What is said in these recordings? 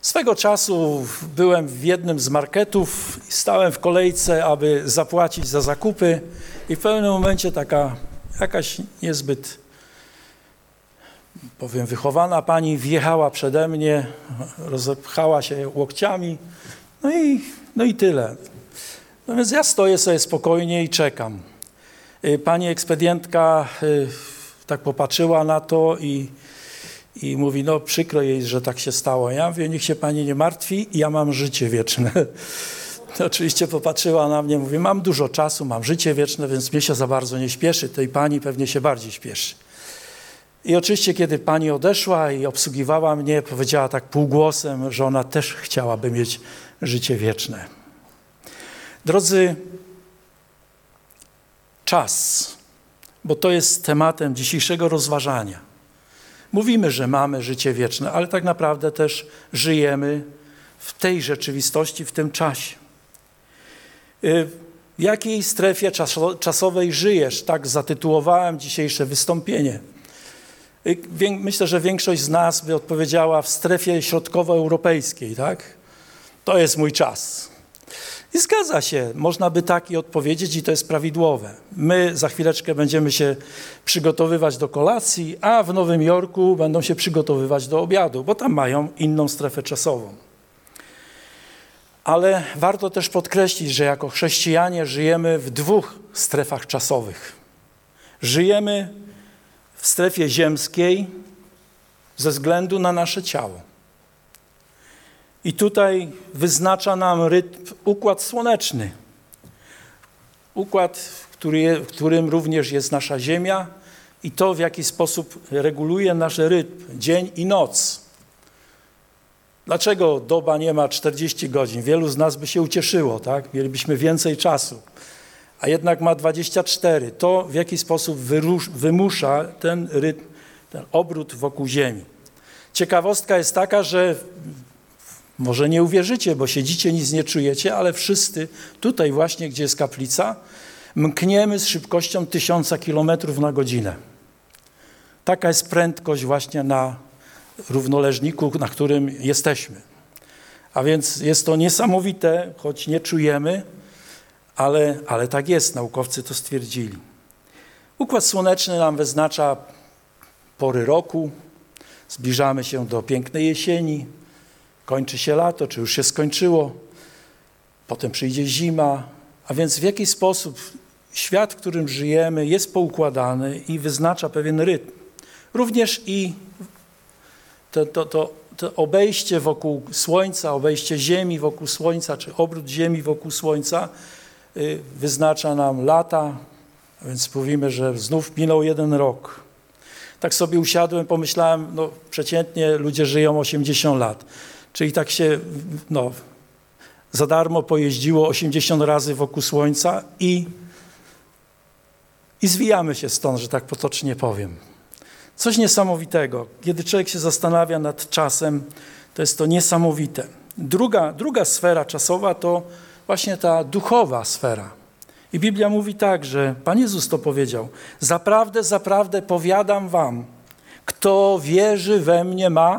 Swego czasu byłem w jednym z marketów, stałem w kolejce, aby zapłacić za zakupy i w pewnym momencie taka jakaś niezbyt, powiem, wychowana pani wjechała przede mnie, rozepchała się łokciami, no i tyle. No więc ja stoję sobie spokojnie i czekam. Pani ekspedientka tak popatrzyła na to i mówi, no przykro jej, że tak się stało. Ja mówię, niech się pani nie martwi, ja mam życie wieczne. Oczywiście popatrzyła na mnie, mówi, mam dużo czasu, mam życie wieczne, więc mnie się za bardzo nie śpieszy, tej pani pewnie się bardziej śpieszy. I oczywiście, kiedy pani odeszła i obsługiwała mnie, powiedziała tak półgłosem, że ona też chciałaby mieć życie wieczne. Drodzy, czas, bo to jest tematem dzisiejszego rozważania. Mówimy, że mamy życie wieczne, ale tak naprawdę też żyjemy w tej rzeczywistości, w tym czasie. W jakiej strefie czasowej żyjesz? Tak zatytułowałem dzisiejsze wystąpienie. Myślę, że większość z nas by odpowiedziała w strefie środkowoeuropejskiej, tak? To jest mój czas. I zgadza się, można by tak i odpowiedzieć i to jest prawidłowe. My za chwileczkę będziemy się przygotowywać do kolacji, a w Nowym Jorku będą się przygotowywać do obiadu, bo tam mają inną strefę czasową. Ale warto też podkreślić, że jako chrześcijanie żyjemy w dwóch strefach czasowych. Żyjemy w strefie ziemskiej ze względu na nasze ciało. I tutaj wyznacza nam rytm układ słoneczny. Układ, w którym również jest nasza Ziemia i to, w jaki sposób reguluje nasz rytm, dzień i noc. Dlaczego doba nie ma 40 godzin? Wielu z nas by się ucieszyło, tak? Mielibyśmy więcej czasu, a jednak ma 24. To, w jaki sposób wymusza ten rytm, ten obrót wokół Ziemi. Ciekawostka jest taka, że może nie uwierzycie, bo siedzicie, nic nie czujecie, ale wszyscy tutaj właśnie, gdzie jest kaplica, mkniemy z szybkością 1000 km/h. Taka jest prędkość właśnie na równoleżniku, na którym jesteśmy. A więc jest to niesamowite, choć nie czujemy, ale tak jest, naukowcy to stwierdzili. Układ słoneczny nam wyznacza pory roku, zbliżamy się do pięknej jesieni, kończy się lato, czy już się skończyło, potem przyjdzie zima, a więc w jaki sposób świat, w którym żyjemy, jest poukładany i wyznacza pewien rytm. Również i to obejście wokół Słońca, obejście Ziemi wokół Słońca, czy obrót Ziemi wokół Słońca wyznacza nam lata, a więc mówimy, że znów minął 1 rok. Tak sobie usiadłem, pomyślałem, no przeciętnie ludzie żyją 80 lat. Czyli tak się za darmo pojeździło 80 razy wokół Słońca i zwijamy się stąd, że tak potocznie powiem. Coś niesamowitego. Kiedy człowiek się zastanawia nad czasem, to jest to niesamowite. Druga sfera czasowa to właśnie ta duchowa sfera. I Biblia mówi tak, że Pan Jezus to powiedział. Zaprawdę, zaprawdę powiadam wam, kto wierzy we mnie ma.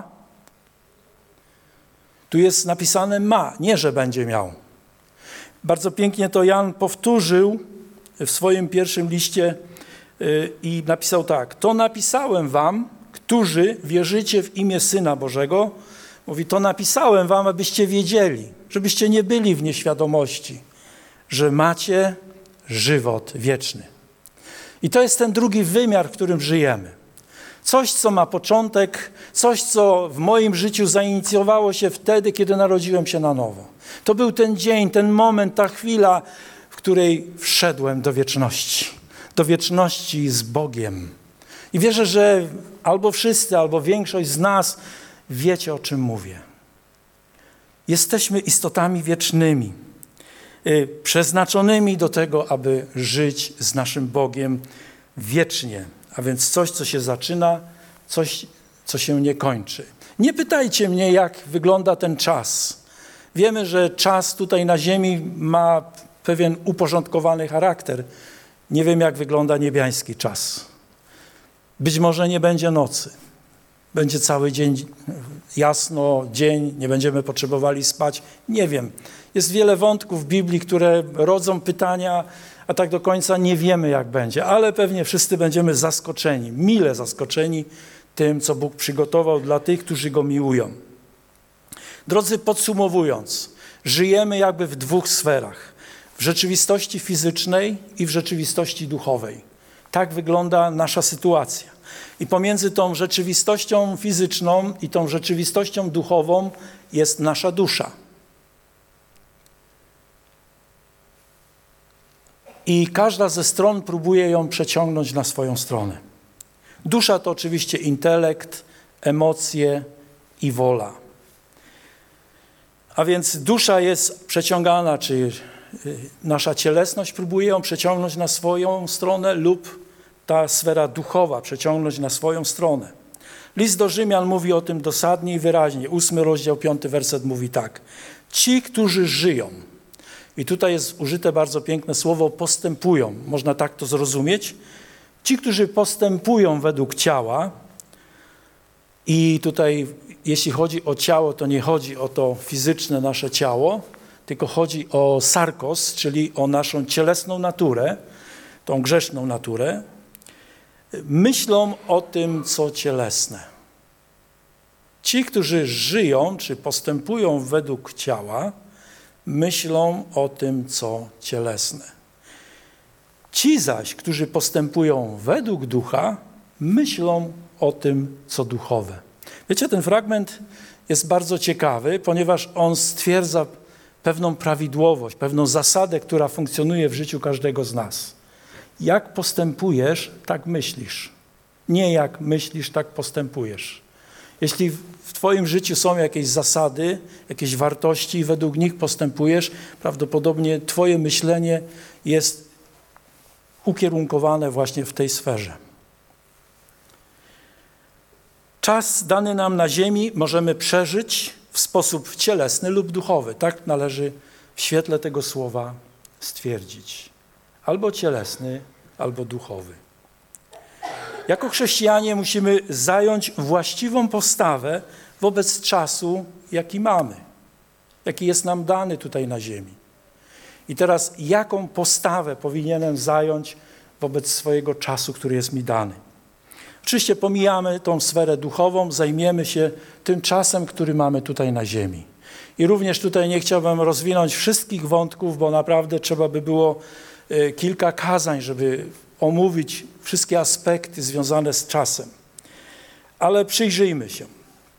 Tu jest napisane ma, nie że będzie miał. Bardzo pięknie to Jan powtórzył w swoim pierwszym liście i napisał tak. To napisałem wam, którzy wierzycie w imię Syna Bożego. Mówi, to napisałem wam, abyście wiedzieli, żebyście nie byli w nieświadomości, że macie żywot wieczny. I to jest ten drugi wymiar, w którym żyjemy. Coś, co ma początek, coś, co w moim życiu zainicjowało się wtedy, kiedy narodziłem się na nowo. To był ten dzień, ten moment, ta chwila, w której wszedłem do wieczności z Bogiem. I wierzę, że albo wszyscy, albo większość z nas wiecie, o czym mówię. Jesteśmy istotami wiecznymi, przeznaczonymi do tego, aby żyć z naszym Bogiem wiecznie. A więc coś, co się zaczyna, coś, co się nie kończy. Nie pytajcie mnie, jak wygląda ten czas. Wiemy, że czas tutaj na ziemi ma pewien uporządkowany charakter. Nie wiem, jak wygląda niebiański czas. Być może nie będzie nocy. Będzie cały dzień jasno, dzień, nie będziemy potrzebowali spać. Nie wiem. Jest wiele wątków w Biblii, które rodzą pytania, a tak do końca nie wiemy, jak będzie. Ale pewnie wszyscy będziemy zaskoczeni, mile zaskoczeni tym, co Bóg przygotował dla tych, którzy Go miłują. Drodzy, podsumowując, żyjemy jakby w dwóch sferach. W rzeczywistości fizycznej i w rzeczywistości duchowej. Tak wygląda nasza sytuacja. I pomiędzy tą rzeczywistością fizyczną i tą rzeczywistością duchową jest nasza dusza. I każda ze stron próbuje ją przeciągnąć na swoją stronę. Dusza to oczywiście intelekt, emocje i wola. A więc dusza jest przeciągana, czy nasza cielesność próbuje ją przeciągnąć na swoją stronę lub ta sfera duchowa przeciągnąć na swoją stronę. List do Rzymian mówi o tym dosadnie i wyraźnie. 8 rozdział, 5 werset mówi tak. Ci, którzy żyją, i tutaj jest użyte bardzo piękne słowo, postępują. Można tak to zrozumieć. Ci, którzy postępują według ciała, i tutaj jeśli chodzi o ciało, to nie chodzi o to fizyczne nasze ciało, tylko chodzi o sarkos, czyli o naszą cielesną naturę, tą grzeszną naturę, myślą o tym, co cielesne. Ci, którzy żyją, czy postępują według ciała, myślą o tym, co cielesne. Ci zaś, którzy postępują według ducha, myślą o tym, co duchowe. Wiecie, ten fragment jest bardzo ciekawy, ponieważ on stwierdza pewną prawidłowość, pewną zasadę, która funkcjonuje w życiu każdego z nas. Jak postępujesz, tak myślisz. Nie jak myślisz, tak postępujesz. Jeśli w twoim życiu są jakieś zasady, jakieś wartości i według nich postępujesz, prawdopodobnie twoje myślenie jest ukierunkowane właśnie w tej sferze. Czas dany nam na ziemi możemy przeżyć w sposób cielesny lub duchowy. Tak należy w świetle tego słowa stwierdzić. Albo cielesny, albo duchowy. Jako chrześcijanie musimy zająć właściwą postawę wobec czasu, jaki mamy, jaki jest nam dany tutaj na ziemi. I teraz jaką postawę powinienem zająć wobec swojego czasu, który jest mi dany? Oczywiście pomijamy tą sferę duchową, zajmiemy się tym czasem, który mamy tutaj na ziemi. I również tutaj nie chciałbym rozwinąć wszystkich wątków, bo naprawdę trzeba by było kilka kazań, żeby omówić wszystkie aspekty związane z czasem. Ale przyjrzyjmy się.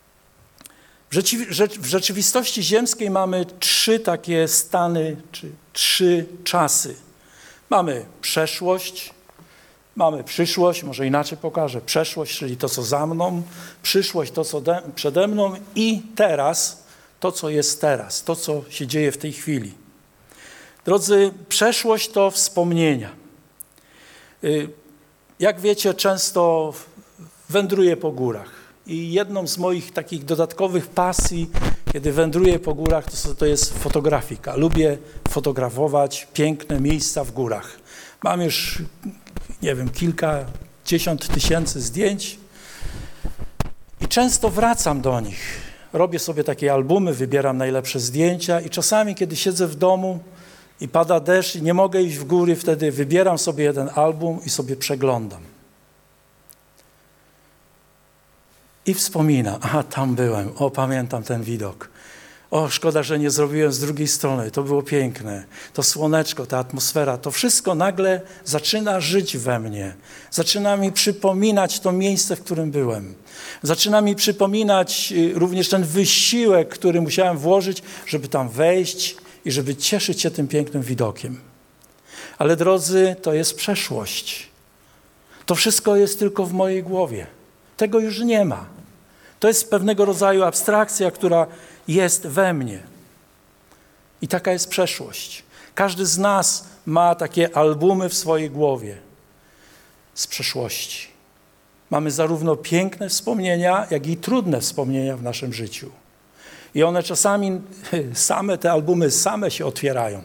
W rzeczywistości ziemskiej mamy 3 takie stany, czy 3 czasy. Mamy przeszłość, mamy przyszłość, może inaczej pokażę. Przeszłość, czyli to, co za mną, przyszłość, to, co przede mną i teraz, to, co jest teraz, to, co się dzieje w tej chwili. Drodzy, przeszłość to wspomnienia. Jak wiecie, często wędruję po górach i jedną z moich takich dodatkowych pasji, kiedy wędruję po górach, to jest fotografika. Lubię fotografować piękne miejsca w górach. Mam już, nie wiem, kilkadziesiąt tysięcy zdjęć i często wracam do nich. Robię sobie takie albumy, wybieram najlepsze zdjęcia i czasami, kiedy siedzę w domu i pada deszcz i nie mogę iść w góry, wtedy wybieram sobie jeden album i sobie przeglądam. I wspominam, aha, tam byłem, o, pamiętam ten widok. O, szkoda, że nie zrobiłem z drugiej strony, to było piękne. To słoneczko, ta atmosfera, to wszystko nagle zaczyna żyć we mnie. Zaczyna mi przypominać to miejsce, w którym byłem. Zaczyna mi przypominać również ten wysiłek, który musiałem włożyć, żeby tam wejść i żeby cieszyć się tym pięknym widokiem. Ale drodzy, to jest przeszłość. To wszystko jest tylko w mojej głowie. Tego już nie ma. To jest pewnego rodzaju abstrakcja, która jest we mnie. I taka jest przeszłość. Każdy z nas ma takie albumy w swojej głowie z przeszłości. Mamy zarówno piękne wspomnienia, jak i trudne wspomnienia w naszym życiu. I one czasami te albumy same się otwierają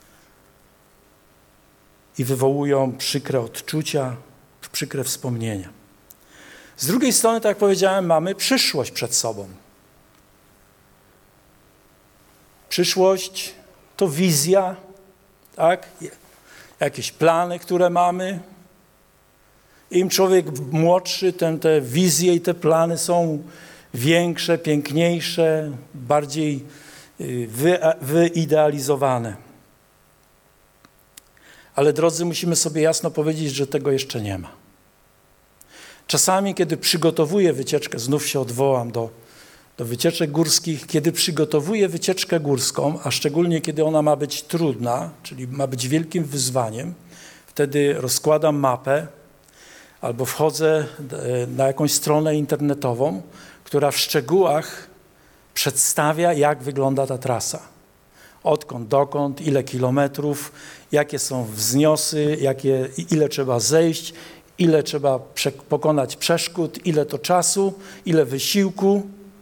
i wywołują przykre odczucia, przykre wspomnienia. Z drugiej strony, tak jak powiedziałem, mamy przyszłość przed sobą. Przyszłość to wizja, tak? Jakieś plany, które mamy. Im człowiek młodszy, te wizje i te plany są większe, piękniejsze, bardziej wyidealizowane. Ale drodzy, musimy sobie jasno powiedzieć, że tego jeszcze nie ma. Czasami, kiedy przygotowuję wycieczkę, znów się odwołam do wycieczek górskich, kiedy przygotowuję wycieczkę górską, a szczególnie kiedy ona ma być trudna, czyli ma być wielkim wyzwaniem, wtedy rozkładam mapę albo wchodzę na jakąś stronę internetową, która w szczegółach przedstawia, jak wygląda ta trasa. Odkąd, dokąd, ile kilometrów, jakie są wzniosy, ile trzeba zejść, ile trzeba pokonać przeszkód, ile to czasu, ile wysiłku,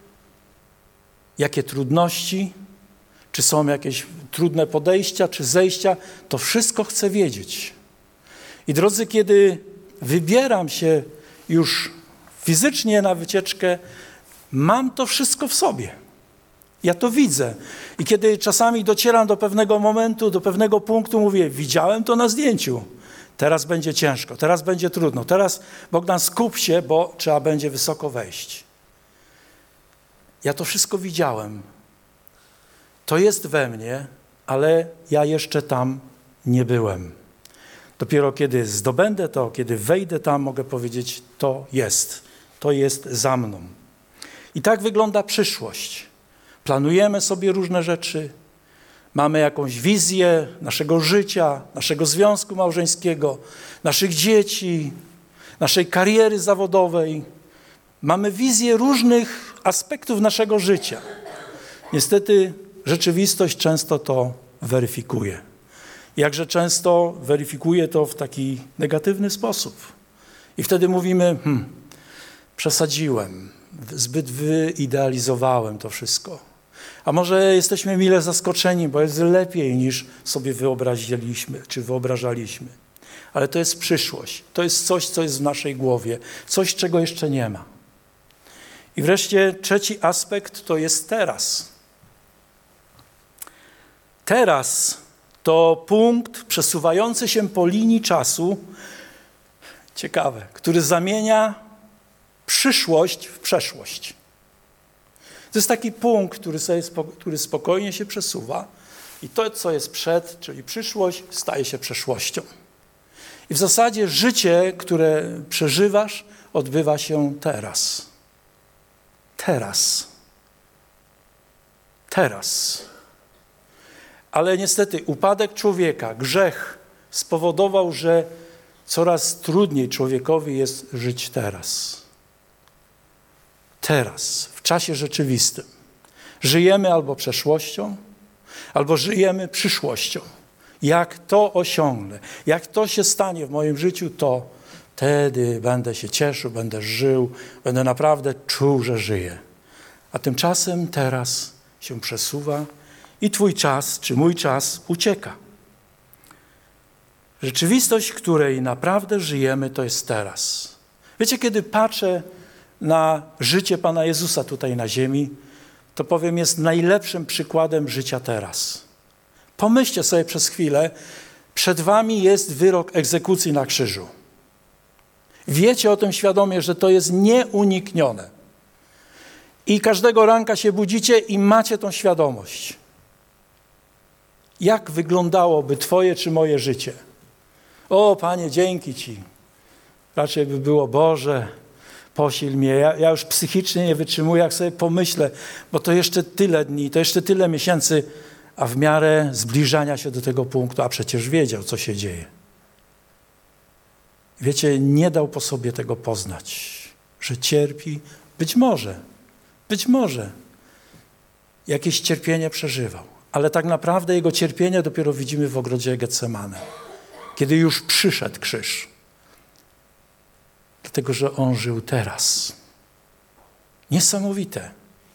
jakie trudności, czy są jakieś trudne podejścia, czy zejścia. To wszystko chcę wiedzieć. I drodzy, kiedy wybieram się już fizycznie na wycieczkę, mam to wszystko w sobie. Ja to widzę. I kiedy czasami docieram do pewnego momentu, do pewnego punktu, mówię, widziałem to na zdjęciu. Teraz będzie ciężko, teraz będzie trudno. Teraz, Bogdan, skup się, bo trzeba będzie wysoko wejść. Ja to wszystko widziałem. To jest we mnie, ale ja jeszcze tam nie byłem. Dopiero kiedy zdobędę to, kiedy wejdę tam, mogę powiedzieć, to jest za mną. I tak wygląda przyszłość. Planujemy sobie różne rzeczy, mamy jakąś wizję naszego życia, naszego związku małżeńskiego, naszych dzieci, naszej kariery zawodowej. Mamy wizję różnych aspektów naszego życia. Niestety rzeczywistość często to weryfikuje. Jakże często weryfikuje to w taki negatywny sposób. I wtedy mówimy, przesadziłem, zbyt wyidealizowałem to wszystko. A może jesteśmy mile zaskoczeni, bo jest lepiej niż sobie wyobraziliśmy, czy wyobrażaliśmy. Ale to jest przyszłość. To jest coś, co jest w naszej głowie. Coś, czego jeszcze nie ma. I wreszcie trzeci aspekt to jest teraz. Teraz to punkt przesuwający się po linii czasu, ciekawe, który zamienia przyszłość w przeszłość. To jest taki punkt, który spokojnie się przesuwa i to, co jest przed, czyli przyszłość, staje się przeszłością. I w zasadzie życie, które przeżywasz, odbywa się teraz. Teraz. Ale niestety upadek człowieka, grzech spowodował, że coraz trudniej człowiekowi jest żyć teraz. Teraz, w czasie rzeczywistym. Żyjemy albo przeszłością, albo żyjemy przyszłością. Jak to osiągnę, jak to się stanie w moim życiu, to wtedy będę się cieszył, będę żył, będę naprawdę czuł, że żyję. A tymczasem teraz się przesuwa i twój czas, czy mój czas ucieka. Rzeczywistość, w której naprawdę żyjemy, to jest teraz. Wiecie, kiedy patrzę na życie Pana Jezusa tutaj na ziemi, to powiem, jest najlepszym przykładem życia teraz. Pomyślcie sobie przez chwilę, przed wami jest wyrok egzekucji na krzyżu. Wiecie o tym świadomie, że to jest nieuniknione. I każdego ranka się budzicie i macie tą świadomość. Jak wyglądałoby twoje czy moje życie? O, Panie, dzięki Ci. Raczej by było, Boże, posil mnie. Ja już psychicznie nie wytrzymuję, jak sobie pomyślę, bo to jeszcze tyle dni, to jeszcze tyle miesięcy, a w miarę zbliżania się do tego punktu, a przecież wiedział, co się dzieje. Wiecie, nie dał po sobie tego poznać, że cierpi. Być może jakieś cierpienie przeżywał, ale tak naprawdę jego cierpienie dopiero widzimy w ogrodzie Getsemane, kiedy już przyszedł krzyż. Dlatego, że on żył teraz. Niesamowite.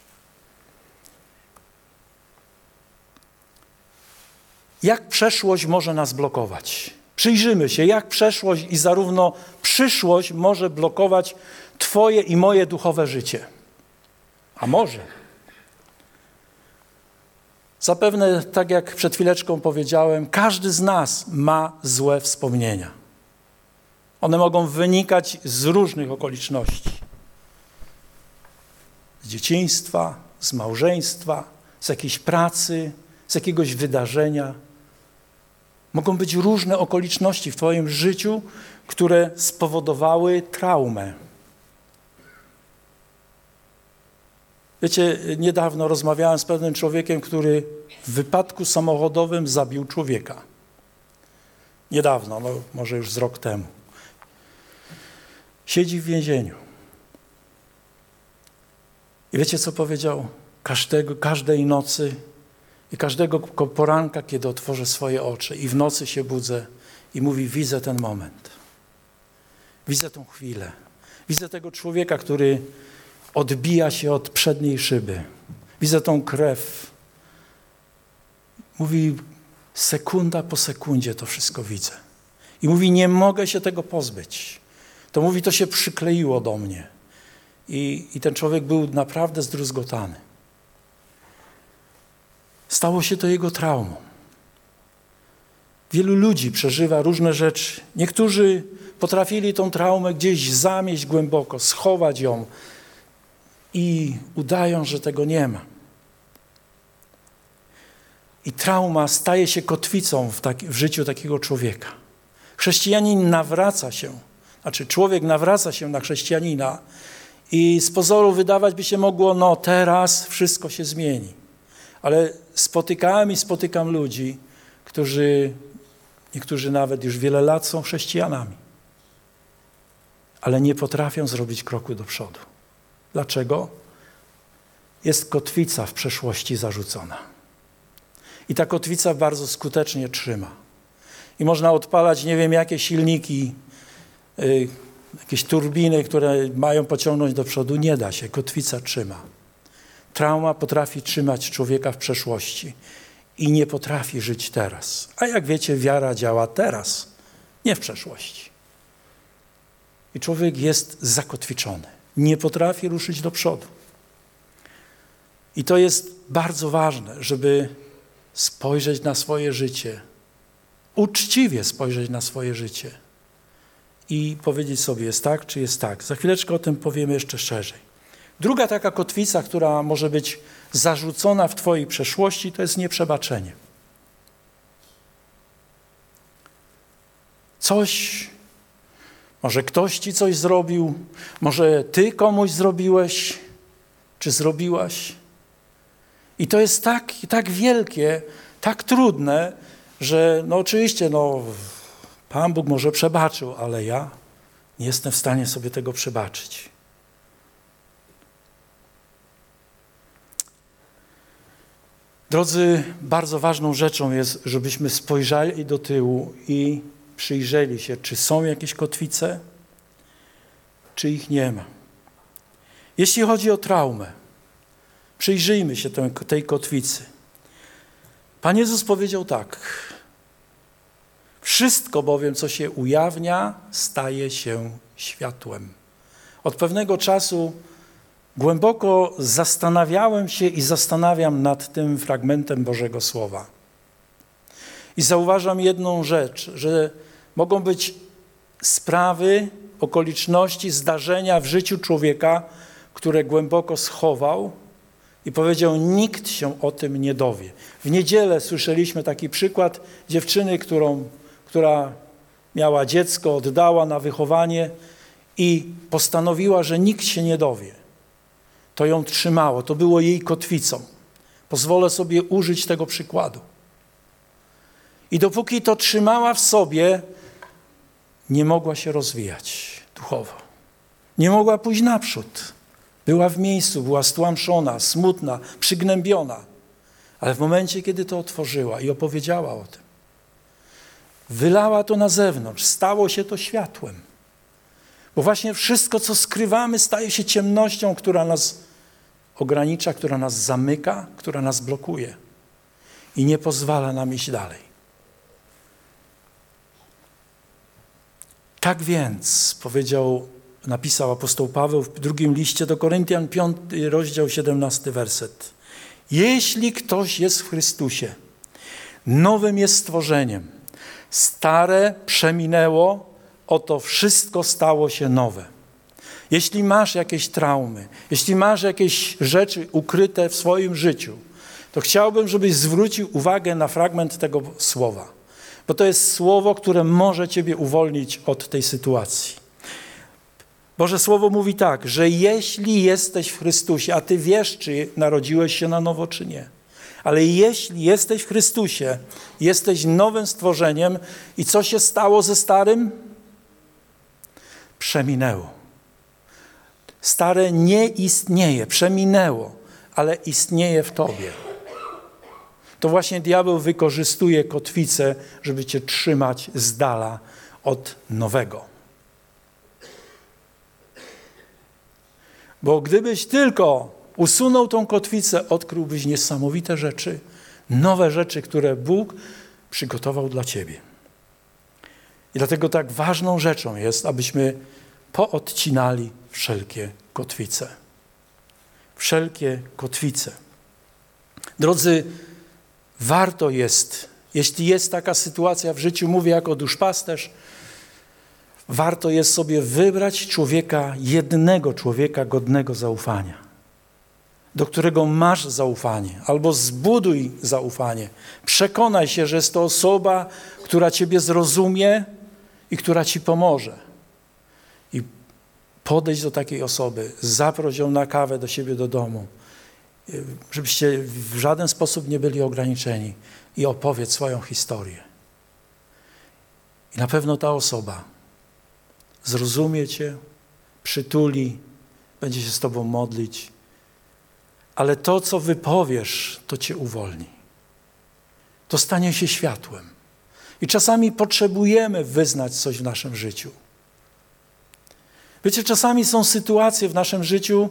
Jak przeszłość może nas blokować? Przyjrzymy się, jak przeszłość i zarówno przyszłość może blokować twoje i moje duchowe życie. A może. Zapewne, tak jak przed chwileczką powiedziałem, każdy z nas ma złe wspomnienia. One mogą wynikać z różnych okoliczności. Z dzieciństwa, z małżeństwa, z jakiejś pracy, z jakiegoś wydarzenia. Mogą być różne okoliczności w twoim życiu, które spowodowały traumę. Wiecie, niedawno rozmawiałem z pewnym człowiekiem, który w wypadku samochodowym zabił człowieka. Niedawno, no może już z rok temu. Siedzi w więzieniu. I wiecie, co powiedział? Każdej nocy i każdego poranka, kiedy otworzę swoje oczy i w nocy się budzę i mówi, widzę ten moment. Widzę tą chwilę. Widzę tego człowieka, który odbija się od przedniej szyby. Widzę tą krew. Mówi, sekunda po sekundzie to wszystko widzę. I mówi, nie mogę się tego pozbyć. To mówi, to się przykleiło do mnie. I ten człowiek był naprawdę zdruzgotany. Stało się to jego traumą. Wielu ludzi przeżywa różne rzeczy. Niektórzy potrafili tą traumę gdzieś zamieść głęboko, schować ją i udają, że tego nie ma. I trauma staje się kotwicą w życiu takiego człowieka. Chrześcijanin nawraca się, człowiek nawraca się na chrześcijanina i z pozoru wydawać by się mogło, no teraz wszystko się zmieni. Ale spotykam ludzi, niektórzy nawet już wiele lat są chrześcijanami, ale nie potrafią zrobić kroku do przodu. Dlaczego? Jest kotwica w przeszłości zarzucona. I ta kotwica bardzo skutecznie trzyma. I można odpalać nie wiem jakie silniki, jakieś turbiny, które mają pociągnąć do przodu. Nie da się, kotwica trzyma. Trauma potrafi trzymać człowieka w przeszłości i nie potrafi żyć teraz. A jak wiecie, wiara działa teraz, nie w przeszłości. I człowiek jest zakotwiczony. Nie potrafi ruszyć do przodu. I to jest bardzo ważne, żeby spojrzeć na swoje życie, uczciwie spojrzeć na swoje życie i powiedzieć sobie, jest tak, czy jest tak. Za chwileczkę o tym powiemy jeszcze szerzej. Druga taka kotwica, która może być zarzucona w twojej przeszłości, to jest nieprzebaczenie. Może ktoś ci coś zrobił, może ty komuś zrobiłeś, czy zrobiłaś. I to jest tak wielkie, tak trudne, że oczywiście Pan Bóg może przebaczył, ale ja nie jestem w stanie sobie tego przebaczyć. Drodzy, bardzo ważną rzeczą jest, żebyśmy spojrzeli do tyłu i przyjrzeli się, czy są jakieś kotwice, czy ich nie ma. Jeśli chodzi o traumę, przyjrzyjmy się tej kotwicy. Pan Jezus powiedział tak: wszystko bowiem, co się ujawnia, staje się światłem. Od pewnego czasu głęboko zastanawiałem się i zastanawiam nad tym fragmentem Bożego Słowa. I zauważam jedną rzecz, że mogą być sprawy, okoliczności, zdarzenia w życiu człowieka, które głęboko schował i powiedział, nikt się o tym nie dowie. W niedzielę słyszeliśmy taki przykład dziewczyny, która miała dziecko, oddała na wychowanie i postanowiła, że nikt się nie dowie. To ją trzymało, to było jej kotwicą. Pozwolę sobie użyć tego przykładu. I dopóki to trzymała w sobie, nie mogła się rozwijać duchowo. Nie mogła pójść naprzód. Była w miejscu, była stłamszona, smutna, przygnębiona. Ale w momencie, kiedy to otworzyła i opowiedziała o tym, wylała to na zewnątrz, stało się to światłem. Bo właśnie wszystko, co skrywamy, staje się ciemnością, która nas ogranicza, która nas zamyka, która nas blokuje i nie pozwala nam iść dalej. Tak więc, napisał apostoł Paweł w drugim liście do Koryntian, 5 rozdział, 17 werset. Jeśli ktoś jest w Chrystusie, nowym jest stworzeniem. Stare przeminęło, oto wszystko stało się nowe. Jeśli masz jakieś traumy, jeśli masz jakieś rzeczy ukryte w swoim życiu, to chciałbym, żebyś zwrócił uwagę na fragment tego słowa. Bo to jest słowo, które może ciebie uwolnić od tej sytuacji. Boże Słowo mówi tak, że jeśli jesteś w Chrystusie, a ty wiesz, czy narodziłeś się na nowo, czy nie, ale jeśli jesteś w Chrystusie, jesteś nowym stworzeniem i co się stało ze starym? Przeminęło. Stare nie istnieje, przeminęło, ale istnieje w tobie. To właśnie diabeł wykorzystuje kotwicę, żeby cię trzymać z dala od nowego. Bo gdybyś tylko usunął tą kotwicę, odkryłbyś niesamowite rzeczy, nowe rzeczy, które Bóg przygotował dla ciebie. I dlatego tak ważną rzeczą jest, abyśmy poodcinali wszelkie kotwice. Wszelkie kotwice. Drodzy, warto jest, jeśli jest taka sytuacja w życiu, mówię jako duszpasterz, warto jest sobie wybrać człowieka, jednego człowieka godnego zaufania, do którego masz zaufanie, albo zbuduj zaufanie. Przekonaj się, że jest to osoba, która ciebie zrozumie i która ci pomoże. I podejdź do takiej osoby, zaproś ją na kawę do siebie do domu, żebyście w żaden sposób nie byli ograniczeni i opowiedz swoją historię. I na pewno ta osoba zrozumie cię, przytuli, będzie się z tobą modlić, ale to, co wypowiesz, to cię uwolni. To stanie się światłem. I czasami potrzebujemy wyznać coś w naszym życiu. Wiecie, czasami są sytuacje w naszym życiu,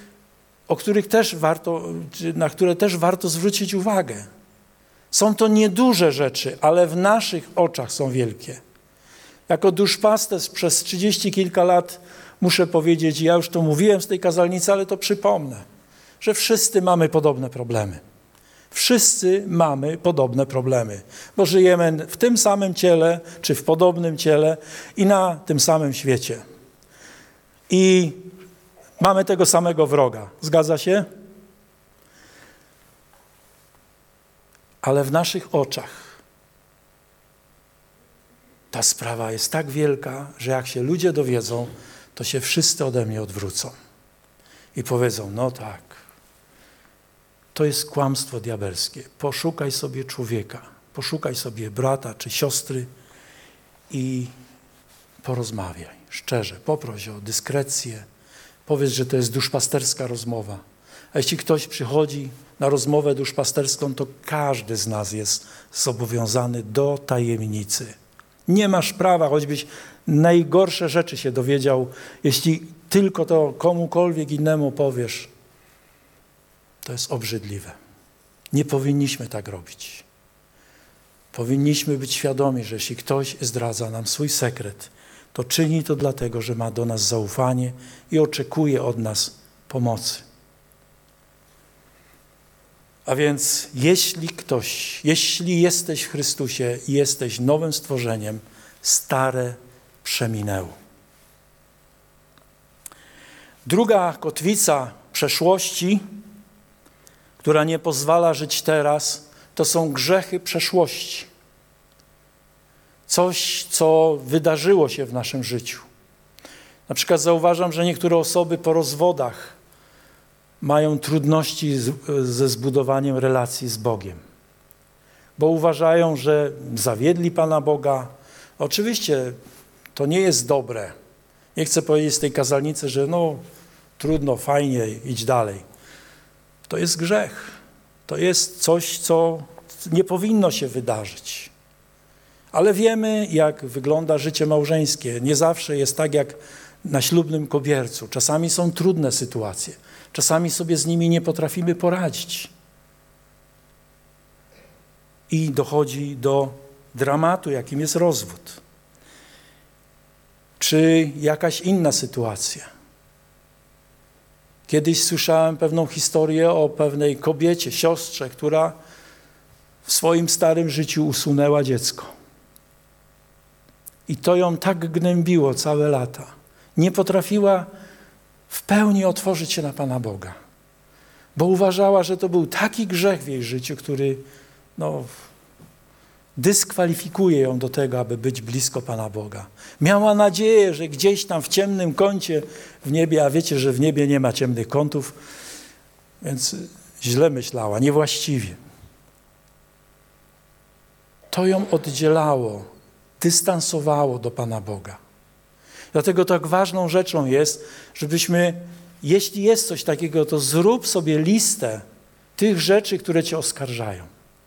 na które też warto zwrócić uwagę. Są to nieduże rzeczy, ale w naszych oczach są wielkie. Jako duszpasterz przez 30 kilka lat muszę powiedzieć, ja już to mówiłem z tej kazalnicy, ale to przypomnę, że wszyscy mamy podobne problemy. Wszyscy mamy podobne problemy, bo żyjemy w tym samym ciele, czy w podobnym ciele i na tym samym świecie. I mamy tego samego wroga. Zgadza się? Ale w naszych oczach ta sprawa jest tak wielka, że jak się ludzie dowiedzą, to się wszyscy ode mnie odwrócą. I powiedzą, no tak, to jest kłamstwo diabelskie. Poszukaj sobie człowieka, poszukaj sobie brata czy siostry i porozmawiaj szczerze. Poproś o dyskrecję. Powiedz, że to jest duszpasterska rozmowa. A jeśli ktoś przychodzi na rozmowę duszpasterską, to każdy z nas jest zobowiązany do tajemnicy. Nie masz prawa, choćbyś najgorsze rzeczy się dowiedział, jeśli tylko to komukolwiek innemu powiesz, to jest obrzydliwe. Nie powinniśmy tak robić. Powinniśmy być świadomi, że jeśli ktoś zdradza nam swój sekret, to czyni to dlatego, że ma do nas zaufanie i oczekuje od nas pomocy. A więc jeśli jesteś w Chrystusie i jesteś nowym stworzeniem, stare przeminęło. Druga kotwica przeszłości, która nie pozwala żyć teraz, to są grzechy przeszłości. Coś, co wydarzyło się w naszym życiu. Na przykład zauważam, że niektóre osoby po rozwodach mają trudności ze zbudowaniem relacji z Bogiem, bo uważają, że zawiedli Pana Boga. Oczywiście to nie jest dobre. Nie chcę powiedzieć z tej kazalnicy, że no trudno, fajnie, idź dalej. To jest grzech. To jest coś, co nie powinno się wydarzyć. Ale wiemy, jak wygląda życie małżeńskie. Nie zawsze jest tak, jak na ślubnym kobiercu. Czasami są trudne sytuacje. Czasami sobie z nimi nie potrafimy poradzić. I dochodzi do dramatu, jakim jest rozwód. Czy jakaś inna sytuacja. Kiedyś słyszałem pewną historię o pewnej kobiecie, siostrze, która w swoim starym życiu usunęła dziecko. I to ją tak gnębiło całe lata. Nie potrafiła w pełni otworzyć się na Pana Boga, bo uważała, że to był taki grzech w jej życiu, który dyskwalifikuje ją do tego, aby być blisko Pana Boga. Miała nadzieję, że gdzieś tam w ciemnym kącie w niebie, a wiecie, że w niebie nie ma ciemnych kątów, więc źle myślała, niewłaściwie. To ją oddzielało, dystansowało do Pana Boga. Dlatego tak ważną rzeczą jest, żebyśmy, jeśli jest coś takiego, to zrób sobie listę tych rzeczy, które cię oskarżają.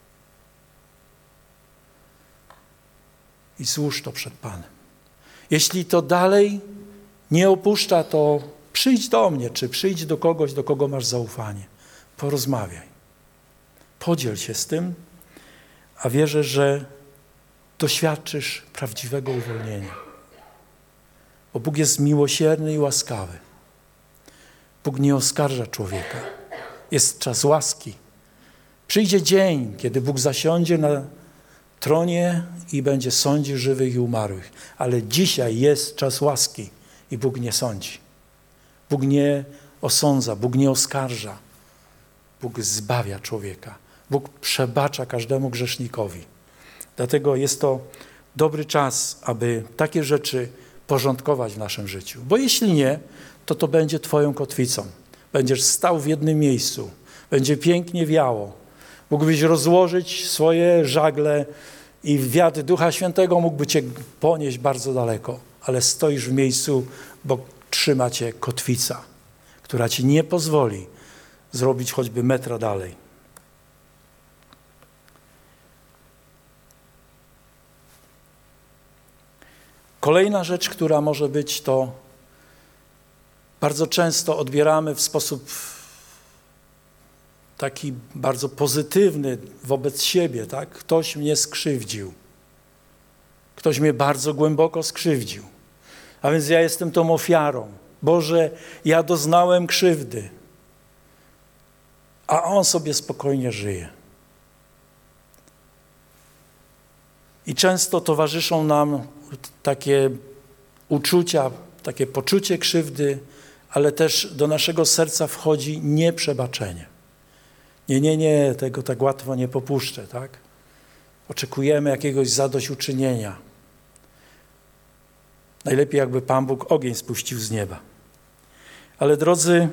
I złóż to przed Panem. Jeśli to dalej nie opuszcza, to przyjdź do mnie, czy przyjdź do kogoś, do kogo masz zaufanie. Porozmawiaj. Podziel się z tym, a wierzę, że doświadczysz prawdziwego uwolnienia. Bo Bóg jest miłosierny i łaskawy. Bóg nie oskarża człowieka. Jest czas łaski. Przyjdzie dzień, kiedy Bóg zasiądzie na tronie i będzie sądził żywych i umarłych. Ale dzisiaj jest czas łaski i Bóg nie sądzi. Bóg nie osądza, Bóg nie oskarża. Bóg zbawia człowieka. Bóg przebacza każdemu grzesznikowi. Dlatego jest to dobry czas, aby takie rzeczy porządkować w naszym życiu. Bo jeśli nie, to będzie twoją kotwicą. Będziesz stał w jednym miejscu. Będzie pięknie wiało. Mógłbyś rozłożyć swoje żagle i wiatr Ducha Świętego mógłby cię ponieść bardzo daleko. Ale stoisz w miejscu, bo trzyma cię kotwica, która ci nie pozwoli zrobić choćby metra dalej. Kolejna rzecz, która może być, to bardzo często odbieramy w sposób taki bardzo pozytywny wobec siebie, tak? Ktoś mnie skrzywdził. Ktoś mnie bardzo głęboko skrzywdził. A więc ja jestem tą ofiarą. Boże, ja doznałem krzywdy, a on sobie spokojnie żyje. I często towarzyszą nam takie uczucia, takie poczucie krzywdy, ale też do naszego serca wchodzi nieprzebaczenie. Nie, tego tak łatwo nie popuszczę, tak? Oczekujemy jakiegoś zadośćuczynienia. Najlepiej jakby Pan Bóg ogień spuścił z nieba. Ale drodzy,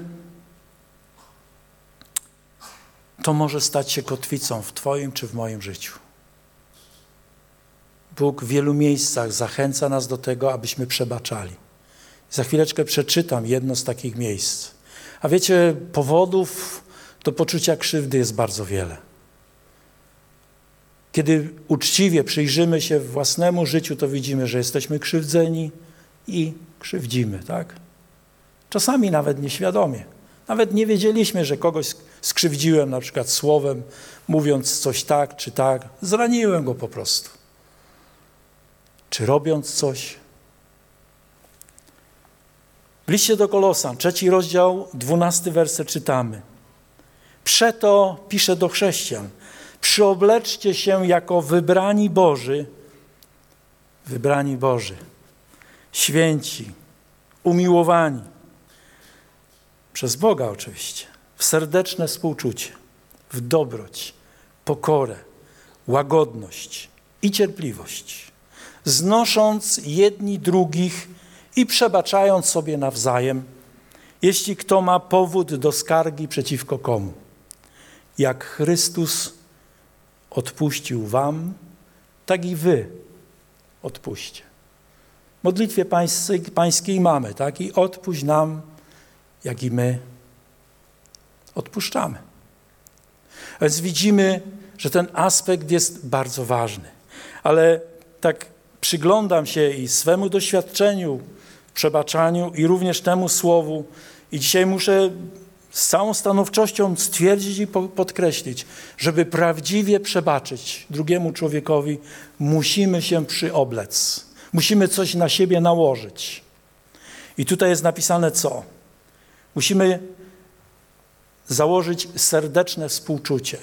to może stać się kotwicą w twoim czy w moim życiu. Bóg w wielu miejscach zachęca nas do tego, abyśmy przebaczali. Za chwileczkę przeczytam jedno z takich miejsc. A wiecie, powodów do poczucia krzywdy jest bardzo wiele. Kiedy uczciwie przyjrzymy się własnemu życiu, to widzimy, że jesteśmy krzywdzeni i krzywdzimy, tak? Czasami nawet nieświadomie. Nawet nie wiedzieliśmy, że kogoś skrzywdziłem, na przykład słowem, mówiąc coś tak czy tak. Zraniłem go po prostu. Czy robiąc coś. W liście do Kolosan, 3 rozdział, 12 werset czytamy. Przeto, pisze do chrześcijan, przyobleczcie się jako wybrani Boży, święci, umiłowani, przez Boga oczywiście, w serdeczne współczucie, w dobroć, pokorę, łagodność i cierpliwość, znosząc jedni drugich i przebaczając sobie nawzajem, jeśli kto ma powód do skargi przeciwko komu. Jak Chrystus odpuścił wam, tak i wy odpuśćcie. W modlitwie pańskiej mamy, tak? I odpuść nam, jak i my odpuszczamy. A więc widzimy, że ten aspekt jest bardzo ważny. Ale tak przyglądam się i swemu doświadczeniu w przebaczaniu i również temu słowu. I dzisiaj muszę z całą stanowczością stwierdzić i podkreślić, żeby prawdziwie przebaczyć drugiemu człowiekowi, musimy się przyoblec. Musimy coś na siebie nałożyć. I tutaj jest napisane co? Musimy założyć serdeczne współczucie,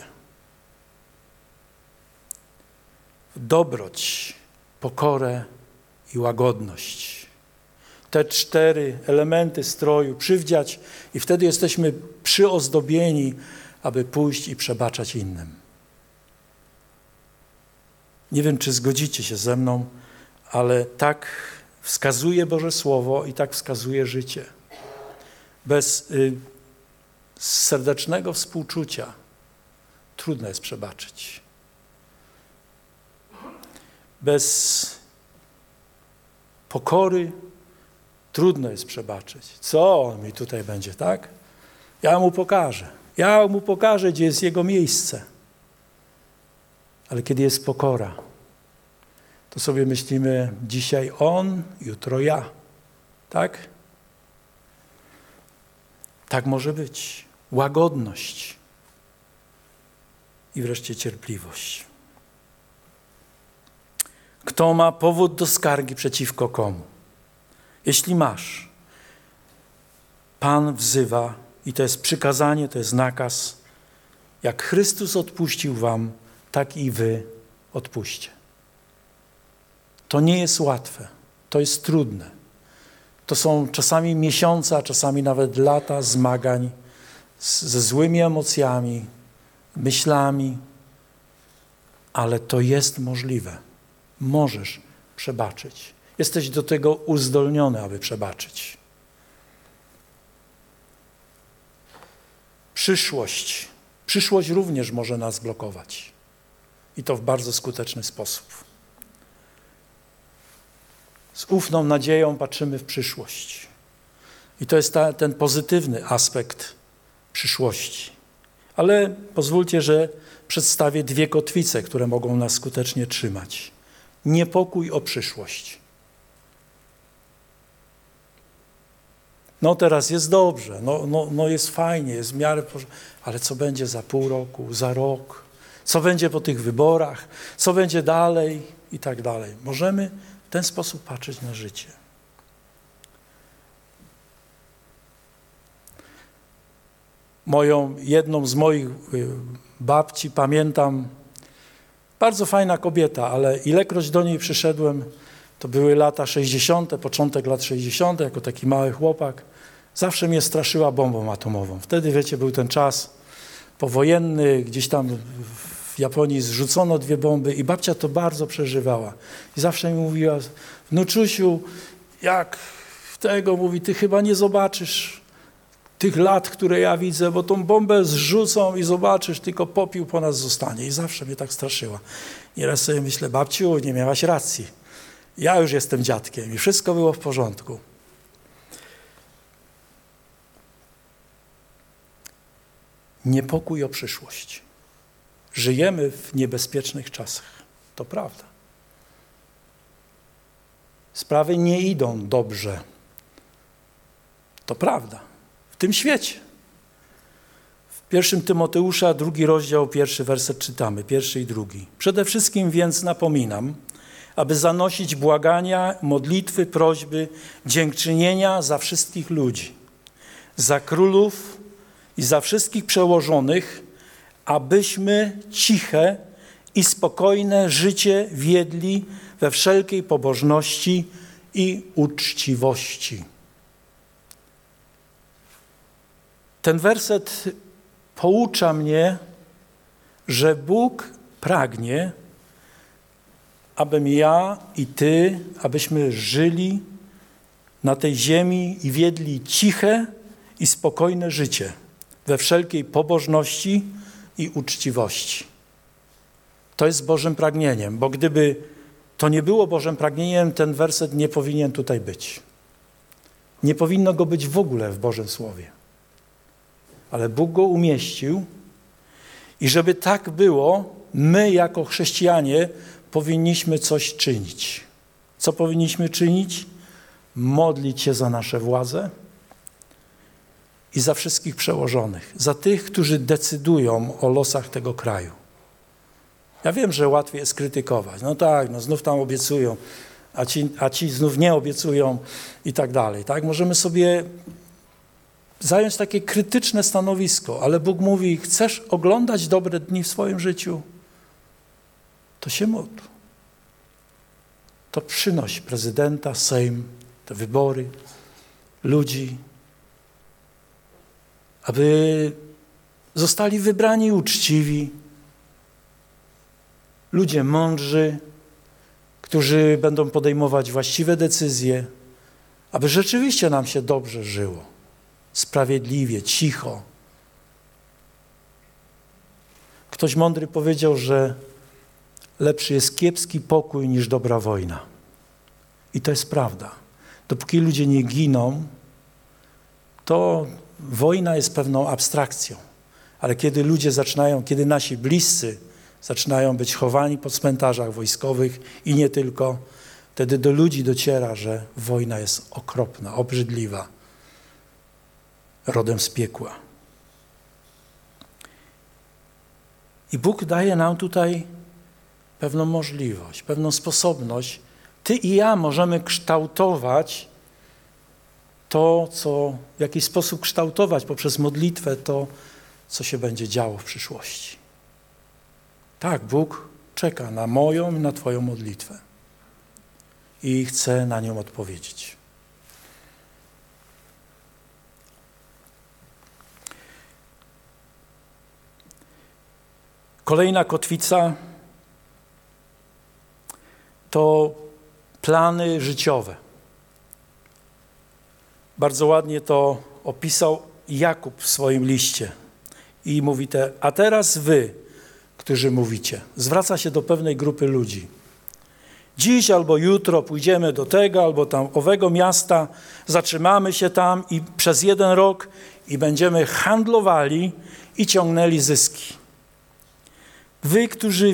dobroć, pokorę i łagodność. Te 4 elementy stroju przywdziać i wtedy jesteśmy przyozdobieni, aby pójść i przebaczać innym. Nie wiem, czy zgodzicie się ze mną, ale tak wskazuje Boże Słowo i tak wskazuje życie. Bez serdecznego współczucia trudno jest przebaczyć. Bez pokory trudno jest przebaczyć. Co on mi tutaj będzie, tak? Ja mu pokażę, gdzie jest jego miejsce. Ale kiedy jest pokora, to sobie myślimy, dzisiaj on, jutro ja. Tak? Tak może być. Łagodność i wreszcie cierpliwość. Kto ma powód do skargi przeciwko komu? Jeśli masz, Pan wzywa i to jest przykazanie, to jest nakaz. Jak Chrystus odpuścił wam, tak i wy odpuśćcie. To nie jest łatwe, to jest trudne. To są czasami miesiące, a czasami nawet lata zmagań ze złymi emocjami, myślami, ale to jest możliwe. Możesz przebaczyć. Jesteś do tego uzdolniony, aby przebaczyć. Przyszłość również może nas blokować. I to w bardzo skuteczny sposób. Z ufną nadzieją patrzymy w przyszłość. I to jest ten pozytywny aspekt przyszłości. Ale pozwólcie, że przedstawię 2 kotwice, które mogą nas skutecznie trzymać. Niepokój o przyszłość. No teraz jest dobrze, no jest fajnie, jest w miarę, ale co będzie za pół roku, za rok? Co będzie po tych wyborach? Co będzie dalej? I tak dalej. Możemy w ten sposób patrzeć na życie. Jedną z moich babci pamiętam, bardzo fajna kobieta, ale ilekroć do niej przyszedłem, to były lata 60., początek lat 60., jako taki mały chłopak, zawsze mnie straszyła bombą atomową. Wtedy, wiecie, był ten czas powojenny, gdzieś tam w Japonii zrzucono 2 bomby i babcia to bardzo przeżywała. I zawsze mi mówiła, wnuczusiu, jak tego, mówi, ty chyba nie zobaczysz tych lat, które ja widzę, bo tą bombę zrzucą i zobaczysz, tylko popiół po nas zostanie. I zawsze mnie tak straszyła. Nieraz sobie myślę, babciu, nie miałaś racji. Ja już jestem dziadkiem i wszystko było w porządku. Niepokój o przyszłość. Żyjemy w niebezpiecznych czasach. To prawda. Sprawy nie idą dobrze. To prawda. W tym świecie. W 1 Tymoteusza, 2 rozdział, 1 werset czytamy, 1 i 2. Przede wszystkim więc napominam, aby zanosić błagania, modlitwy, prośby, dziękczynienia za wszystkich ludzi, za królów i za wszystkich przełożonych, abyśmy ciche i spokojne życie wiedli we wszelkiej pobożności i uczciwości. Ten werset poucza mnie, że Bóg pragnie, abym ja i ty, abyśmy żyli na tej ziemi i wiedli ciche i spokojne życie we wszelkiej pobożności i uczciwości. To jest Bożym pragnieniem, bo gdyby to nie było Bożym pragnieniem, ten werset nie powinien tutaj być. Nie powinno go być w ogóle w Bożym Słowie. Ale Bóg go umieścił i żeby tak było, my jako chrześcijanie powinniśmy coś czynić. Co powinniśmy czynić? Modlić się za nasze władze i za wszystkich przełożonych, za tych, którzy decydują o losach tego kraju. Ja wiem, że łatwiej jest krytykować. No tak, no znów tam obiecują, a ci znów nie obiecują i tak dalej. Tak? Możemy sobie zająć takie krytyczne stanowisko, ale Bóg mówi, chcesz oglądać dobre dni w swoim życiu, to się módl. To przynoś prezydenta, Sejm, te wybory, ludzi, aby zostali wybrani uczciwi, ludzie mądrzy, którzy będą podejmować właściwe decyzje, aby rzeczywiście nam się dobrze żyło, sprawiedliwie, cicho. Ktoś mądry powiedział, że lepszy jest kiepski pokój niż dobra wojna. I to jest prawda. Dopóki ludzie nie giną, to wojna jest pewną abstrakcją. Ale kiedy ludzie kiedy nasi bliscy zaczynają być chowani po cmentarzach wojskowych i nie tylko, wtedy do ludzi dociera, że wojna jest okropna, obrzydliwa, rodem z piekła. I Bóg daje nam tutaj pewną możliwość, pewną sposobność. Ty i ja możemy kształtować to, w jakiś sposób kształtować poprzez modlitwę to, co się będzie działo w przyszłości. Tak, Bóg czeka na moją i na Twoją modlitwę i chce na nią odpowiedzieć. Kolejna kotwica to plany życiowe. Bardzo ładnie to opisał Jakub w swoim liście i mówi a teraz wy, którzy mówicie, zwraca się do pewnej grupy ludzi. Dziś albo jutro pójdziemy do tego albo tam owego miasta, zatrzymamy się tam i przez 1 rok i będziemy handlowali i ciągnęli zyski. Wy,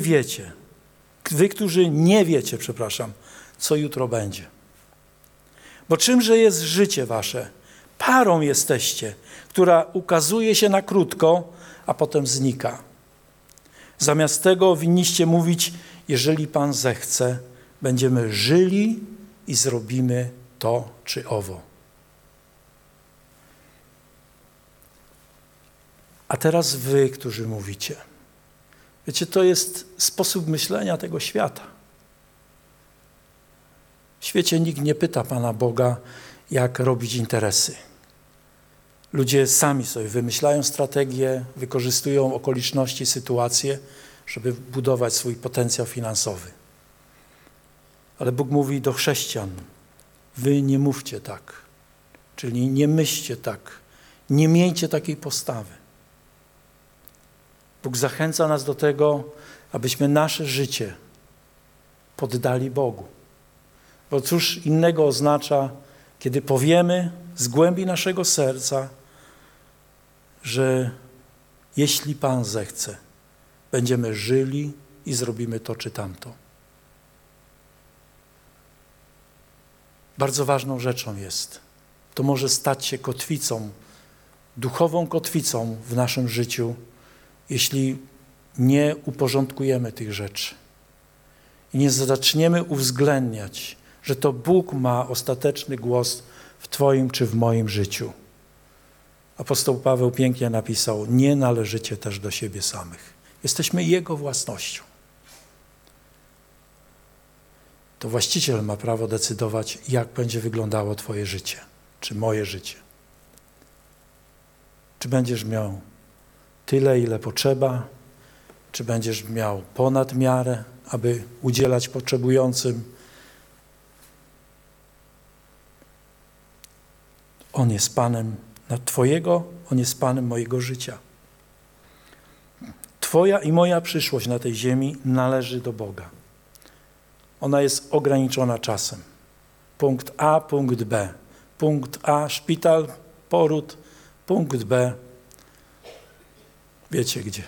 którzy nie wiecie, co jutro będzie. Bo czymże jest życie wasze? Parą jesteście, która ukazuje się na krótko, a potem znika. Zamiast tego winniście mówić, jeżeli Pan zechce, będziemy żyli i zrobimy to czy owo. A teraz wy, którzy mówicie. Wiecie, to jest sposób myślenia tego świata. W świecie nikt nie pyta Pana Boga, jak robić interesy. Ludzie sami sobie wymyślają strategie, wykorzystują okoliczności, sytuacje, żeby budować swój potencjał finansowy. Ale Bóg mówi do chrześcijan, wy nie mówcie tak, czyli nie myślcie tak, nie miejcie takiej postawy. Bóg zachęca nas do tego, abyśmy nasze życie poddali Bogu. Bo cóż innego oznacza, kiedy powiemy z głębi naszego serca, że jeśli Pan zechce, będziemy żyli i zrobimy to czy tamto. Bardzo ważną rzeczą jest, to może stać się kotwicą, duchową kotwicą w naszym życiu, jeśli nie uporządkujemy tych rzeczy i nie zaczniemy uwzględniać, że to Bóg ma ostateczny głos w Twoim czy w moim życiu. Apostoł Paweł pięknie napisał, nie należycie też do siebie samych. Jesteśmy Jego własnością. To właściciel ma prawo decydować, jak będzie wyglądało Twoje życie, czy moje życie. Czy będziesz miał tyle, ile potrzeba, czy będziesz miał ponad miarę, aby udzielać potrzebującym. On jest Panem Twojego, On jest Panem mojego życia. Twoja i moja przyszłość na tej ziemi należy do Boga. Ona jest ograniczona czasem. Punkt A, punkt B. Punkt A, szpital, poród. Punkt B, wiecie gdzie.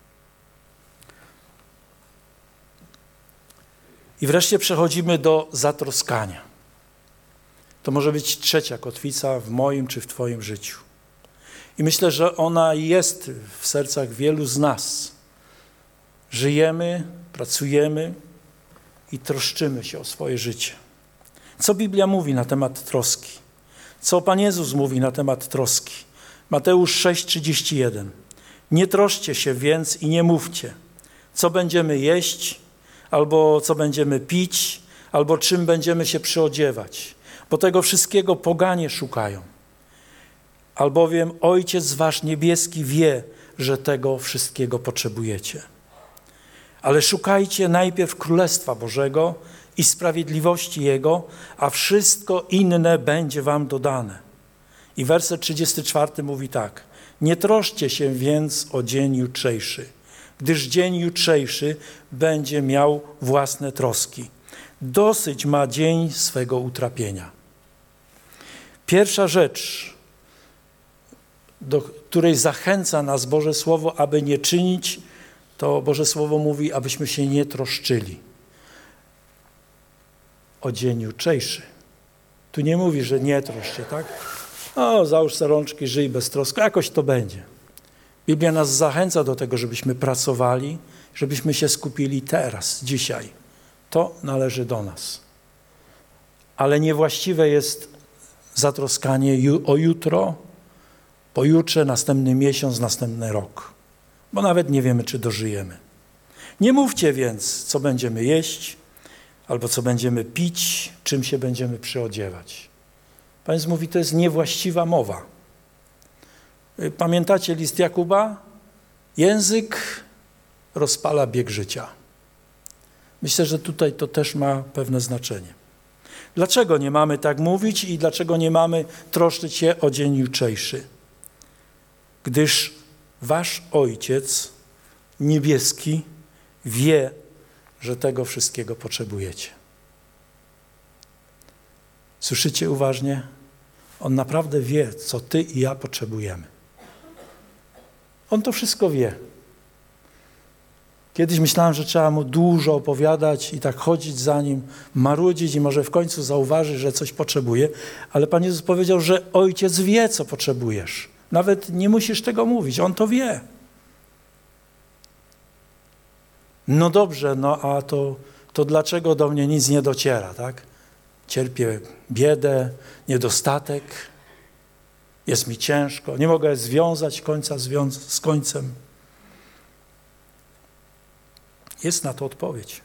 I wreszcie przechodzimy do zatroskania. To może być trzecia kotwica w moim czy w Twoim życiu. I myślę, że ona jest w sercach wielu z nas. Żyjemy, pracujemy i troszczymy się o swoje życie. Co Biblia mówi na temat troski? Co Pan Jezus mówi na temat troski? Mateusz 6:31. Nie troszcie się więc i nie mówcie, co będziemy jeść, albo co będziemy pić, albo czym będziemy się przyodziewać, bo tego wszystkiego poganie szukają. Albowiem Ojciec wasz niebieski wie, że tego wszystkiego potrzebujecie. Ale szukajcie najpierw Królestwa Bożego i sprawiedliwości Jego, a wszystko inne będzie wam dodane. I werset 34 mówi tak. Nie troszcie się więc o dzień jutrzejszy, gdyż dzień jutrzejszy będzie miał własne troski. Dosyć ma dzień swego utrapienia. Pierwsza rzecz, do której zachęca nas Boże Słowo, aby nie czynić, to Boże Słowo mówi, abyśmy się nie troszczyli o dzień jutrzejszy. Tu nie mówi, że nie troszcz się, tak? O, załóż sobie rączki, żyj bez troski, jakoś to będzie. Biblia nas zachęca do tego, żebyśmy pracowali, żebyśmy się skupili teraz, dzisiaj. To należy do nas. Ale niewłaściwe jest zatroskanie o jutro, pojutrze, następny miesiąc, następny rok. Bo nawet nie wiemy, czy dożyjemy. Nie mówcie więc, co będziemy jeść, albo co będziemy pić, czym się będziemy przyodziewać. Pan Jezus mówi, to jest niewłaściwa mowa. Pamiętacie list Jakuba? Język rozpala bieg życia. Myślę, że tutaj to też ma pewne znaczenie. Dlaczego nie mamy tak mówić i dlaczego nie mamy troszczyć się o dzień jutrzejszy? Gdyż wasz Ojciec niebieski wie, że tego wszystkiego potrzebujecie. Słyszycie uważnie? On naprawdę wie, co ty i ja potrzebujemy. On to wszystko wie. Kiedyś myślałem, że trzeba mu dużo opowiadać i tak chodzić za nim, marudzić i może w końcu zauważyć, że coś potrzebuje, ale Pan Jezus powiedział, że Ojciec wie, co potrzebujesz. Nawet nie musisz tego mówić, On to wie. No dobrze, no a to dlaczego do mnie nic nie dociera, tak? Cierpię biedę, niedostatek, jest mi ciężko, nie mogę związać końca z końcem. Jest na to odpowiedź.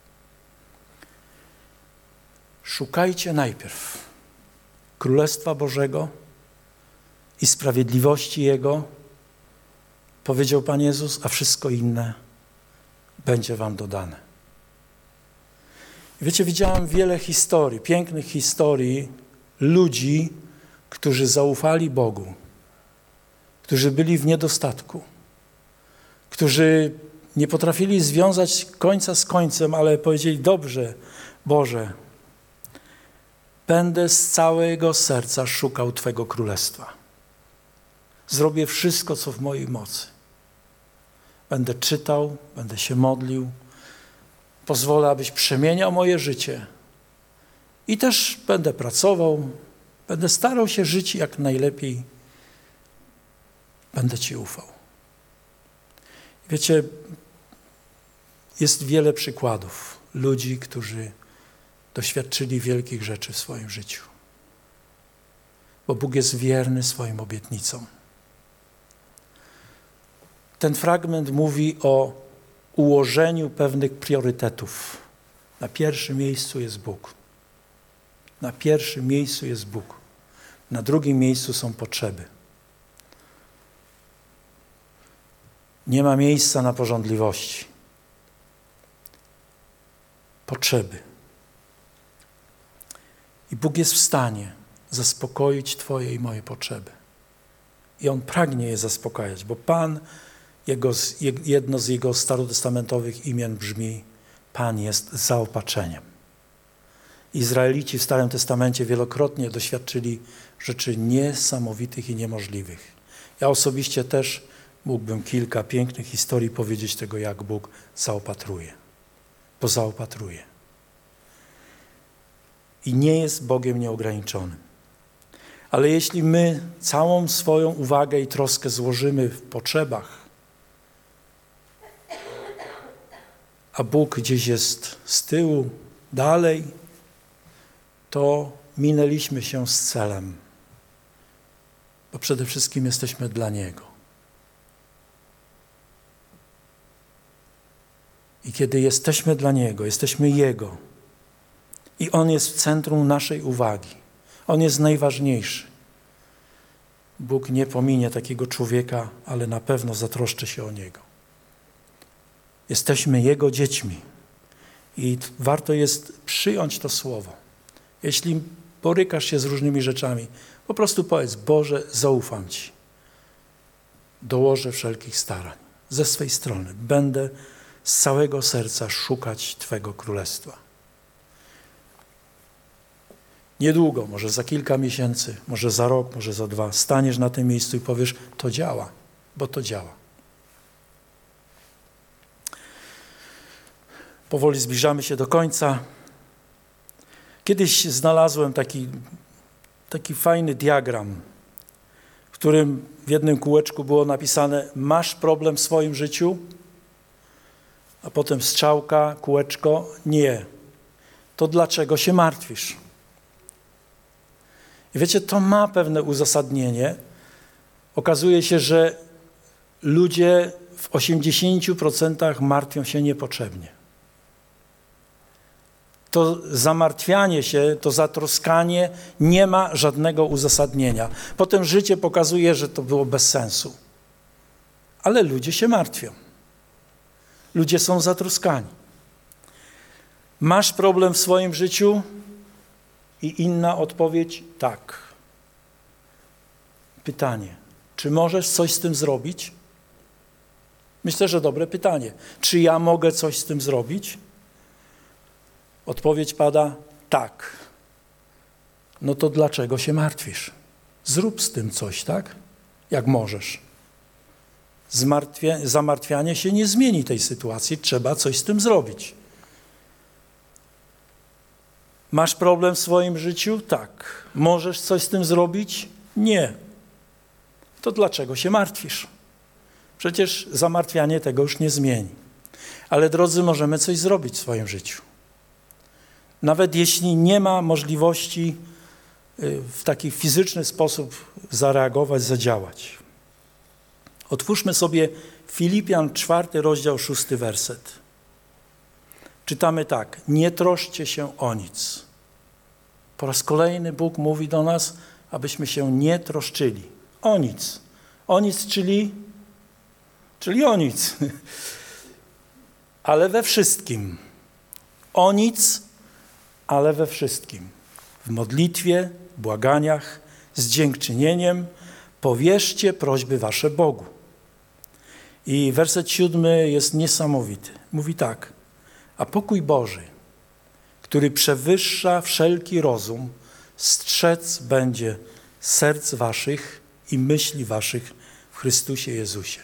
Szukajcie najpierw Królestwa Bożego i sprawiedliwości Jego, powiedział Pan Jezus, a wszystko inne będzie wam dodane. Wiecie, widziałem wiele historii, pięknych historii ludzi, którzy zaufali Bogu, którzy byli w niedostatku, którzy nie potrafili związać końca z końcem, ale powiedzieli, dobrze, Boże, będę z całego serca szukał Twego Królestwa. Zrobię wszystko, co w mojej mocy. Będę czytał, będę się modlił, pozwolę, abyś przemieniał moje życie i też będę pracował, będę starał się żyć jak najlepiej, będę Ci ufał. Wiecie, jest wiele przykładów ludzi, którzy doświadczyli wielkich rzeczy w swoim życiu, bo Bóg jest wierny swoim obietnicom. Ten fragment mówi o ułożeniu pewnych priorytetów. Na pierwszym miejscu jest Bóg. Na pierwszym miejscu jest Bóg. Na drugim miejscu są potrzeby. Nie ma miejsca na pożądliwości. Potrzeby. I Bóg jest w stanie zaspokoić Twoje i moje potrzeby. I On pragnie je zaspokajać, bo Pan, jedno z Jego starotestamentowych imion brzmi Pan jest zaopatrzeniem. Izraelici w Starym Testamencie wielokrotnie doświadczyli rzeczy niesamowitych i niemożliwych. Ja osobiście też mógłbym kilka pięknych historii powiedzieć tego, jak Bóg zaopatruje. Bo zaopatruje. I nie jest Bogiem nieograniczonym. Ale jeśli my całą swoją uwagę i troskę złożymy w potrzebach, a Bóg gdzieś jest z tyłu, dalej, to minęliśmy się z celem. Bo przede wszystkim jesteśmy dla Niego. I kiedy jesteśmy dla Niego, jesteśmy Jego i On jest w centrum naszej uwagi, On jest najważniejszy. Bóg nie pominie takiego człowieka, ale na pewno zatroszczy się o niego. Jesteśmy Jego dziećmi i warto jest przyjąć to słowo. Jeśli borykasz się z różnymi rzeczami, po prostu powiedz: Boże, zaufam Ci. Dołożę wszelkich starań. Ze swej strony będę z całego serca szukać Twego Królestwa. Niedługo, może za kilka miesięcy, może za rok, może za 2, staniesz na tym miejscu i powiesz: to działa, bo to działa. Powoli zbliżamy się do końca. Kiedyś znalazłem taki fajny diagram, w którym w jednym kółeczku było napisane: masz problem w swoim życiu? A potem strzałka, kółeczko: nie. To dlaczego się martwisz? I wiecie, to ma pewne uzasadnienie. Okazuje się, że ludzie w 80% martwią się niepotrzebnie. To zamartwianie się, to zatroskanie nie ma żadnego uzasadnienia. Potem życie pokazuje, że to było bez sensu. Ale ludzie się martwią. Ludzie są zatroskani. Masz problem w swoim życiu? I inna odpowiedź: tak. Pytanie: czy możesz coś z tym zrobić? Myślę, że dobre pytanie. Czy ja mogę coś z tym zrobić? Odpowiedź pada: tak. No to dlaczego się martwisz? Zrób z tym coś, tak? Jak możesz. Zamartwianie się nie zmieni tej sytuacji, trzeba coś z tym zrobić. Masz problem w swoim życiu? Tak. Możesz coś z tym zrobić? Nie. To dlaczego się martwisz? Przecież zamartwianie tego już nie zmieni. Ale drodzy, możemy coś zrobić w swoim życiu. Nawet jeśli nie ma możliwości w taki fizyczny sposób zareagować, zadziałać. Otwórzmy sobie Filipian 4 rozdział 6 werset. Czytamy tak: nie troszczcie się o nic. Po raz kolejny Bóg mówi do nas, abyśmy się nie troszczyli o nic. O nic, czyli o nic. Ale we wszystkim. O nic, ale we wszystkim. W modlitwie, błaganiach, z dziękczynieniem powierzcie prośby wasze Bogu. I werset 7 jest niesamowity. Mówi tak: a pokój Boży, który przewyższa wszelki rozum, strzec będzie serc waszych i myśli waszych w Chrystusie Jezusie.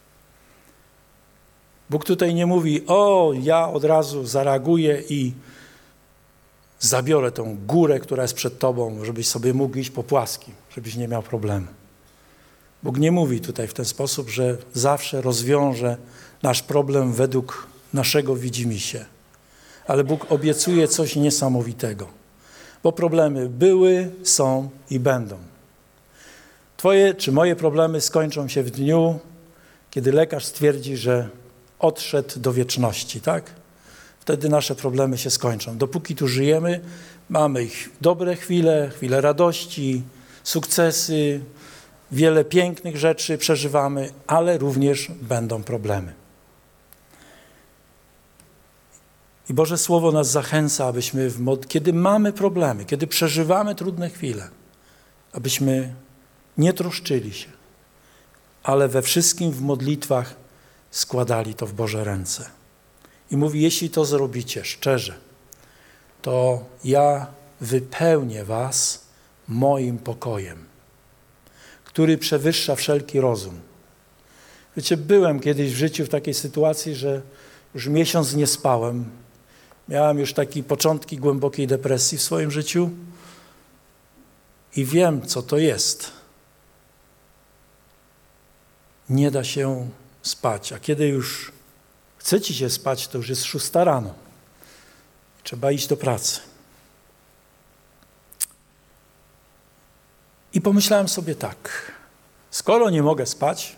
Bóg tutaj nie mówi: o, ja od razu zareaguję i zabiorę tą górę, która jest przed tobą, żebyś sobie mógł iść po płaskim, żebyś nie miał problemu. Bóg nie mówi tutaj w ten sposób, że zawsze rozwiąże nasz problem według naszego widzimisię. Ale Bóg obiecuje coś niesamowitego, bo problemy były, są i będą. Twoje czy moje problemy skończą się w dniu, kiedy lekarz stwierdzi, że odszedł do wieczności, tak? Wtedy nasze problemy się skończą. Dopóki tu żyjemy, mamy ich dobre chwile, chwile radości, sukcesy, wiele pięknych rzeczy przeżywamy, ale również będą problemy. I Boże Słowo nas zachęca, abyśmy, kiedy mamy problemy, kiedy przeżywamy trudne chwile, abyśmy nie troszczyli się, ale we wszystkim w modlitwach składali to w Boże ręce. I mówi: jeśli to zrobicie szczerze, to ja wypełnię was moim pokojem, który przewyższa wszelki rozum. Wiecie, byłem kiedyś w życiu w takiej sytuacji, że już miesiąc nie spałem. Miałem już takie początki głębokiej depresji w swoim życiu i wiem, co to jest. Nie da się spać, a kiedy już chce ci się spać, to już jest 6 rano. Trzeba iść do pracy. I pomyślałem sobie tak: skoro nie mogę spać,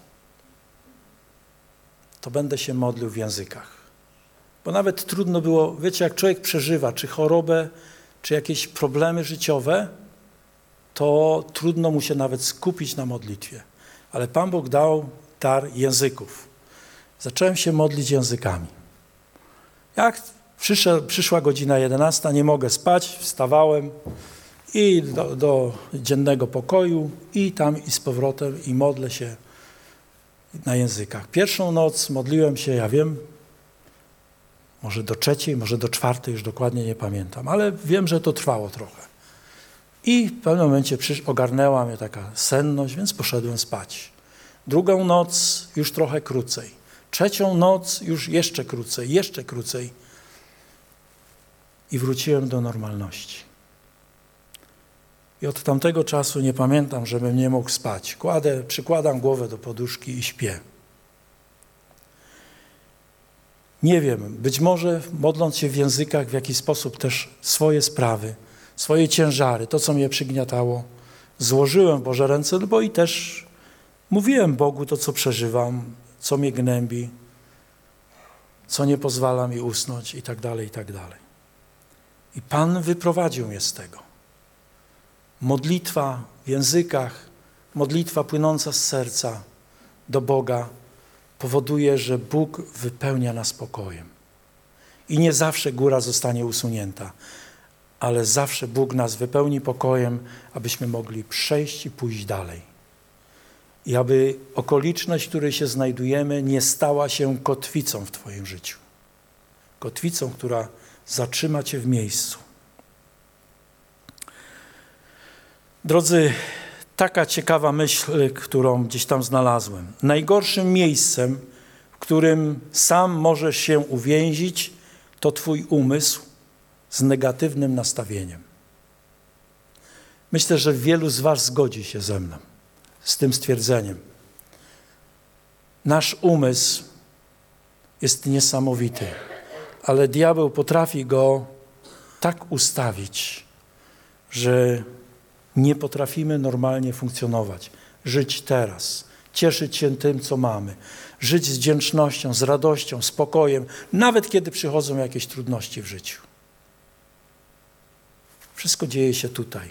to będę się modlił w językach. Bo nawet trudno było, wiecie, jak człowiek przeżywa, czy chorobę, czy jakieś problemy życiowe, to trudno mu się nawet skupić na modlitwie. Ale Pan Bóg dał dar języków. Zacząłem się modlić językami. Jak przyszła godzina 11, nie mogę spać, wstawałem i do dziennego pokoju i tam i z powrotem i modlę się na językach. Pierwszą noc modliłem się, ja wiem, może do 3, może do 4, już dokładnie nie pamiętam, ale wiem, że to trwało trochę. I w pewnym momencie ogarnęła mnie taka senność, więc poszedłem spać. Drugą noc już trochę krócej. Trzecią noc już jeszcze krócej. I wróciłem do normalności. I od tamtego czasu nie pamiętam, żebym nie mógł spać. Przykładam głowę do poduszki i śpię. Nie wiem, być może modląc się w językach w jakiś sposób też swoje sprawy, swoje ciężary, to co mnie przygniatało, złożyłem w Boże ręce, bo i też mówiłem Bogu to, co przeżywam, co mnie gnębi, co nie pozwala mi usnąć i tak dalej, i tak dalej. I Pan wyprowadził mnie z tego. Modlitwa w językach, modlitwa płynąca z serca do Boga powoduje, że Bóg wypełnia nas spokojem. I nie zawsze góra zostanie usunięta, ale zawsze Bóg nas wypełni pokojem, abyśmy mogli przejść i pójść dalej. I aby okoliczność, w której się znajdujemy, nie stała się kotwicą w Twoim życiu. Kotwicą, która zatrzyma Cię w miejscu. Drodzy, taka ciekawa myśl, którą gdzieś tam znalazłem. Najgorszym miejscem, w którym sam możesz się uwięzić, to Twój umysł z negatywnym nastawieniem. Myślę, że wielu z Was zgodzi się ze mną z tym stwierdzeniem. Nasz umysł jest niesamowity, ale diabeł potrafi go tak ustawić, że nie potrafimy normalnie funkcjonować, żyć teraz, cieszyć się tym, co mamy, żyć z wdzięcznością, z radością, spokojem, nawet kiedy przychodzą jakieś trudności w życiu. Wszystko dzieje się tutaj.